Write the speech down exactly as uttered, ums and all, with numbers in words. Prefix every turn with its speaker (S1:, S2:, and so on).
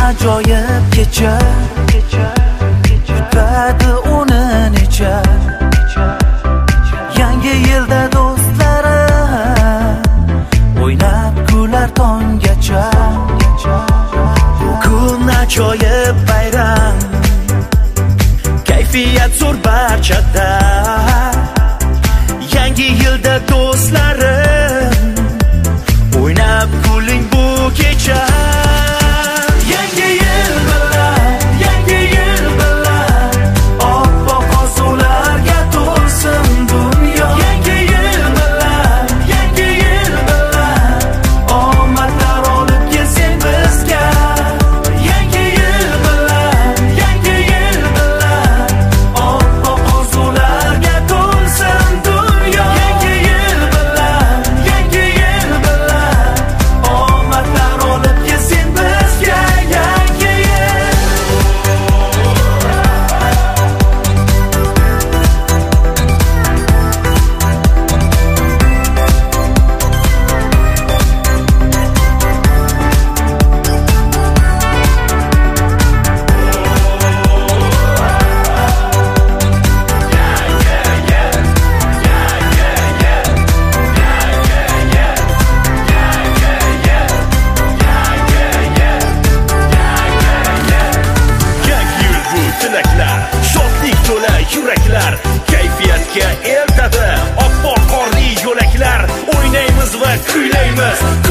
S1: ajoyib kecha, kutadi uni necha. Yangi yilda do'stlarim o'ynab kular tonggacha. Bu kun ajoyib bayram, kayfiyat zo'r barchada. Yangi yilda do'stlarim o'ynab kuling bu kecha. Yangi yil bilan, yangi yil bilan oppoq orzularga to'lsin dunyo. Yangi yil bilan, yangi yil bilan omadlar olib kelsin bizga. Yangi yil bilan, yangi yil bilan oppoq orzularga to'lsin dunyo. Yangi yil bilan, yangi yil bilan omadlar olib kelsin bizga. Yangi yil.
S2: Yangi yil bu tilaklar, shodlik to'la yuraklar, kayfiyatga eltadi oppoq qorli yo'laklar. O'ynaymiz va kuylaymiz,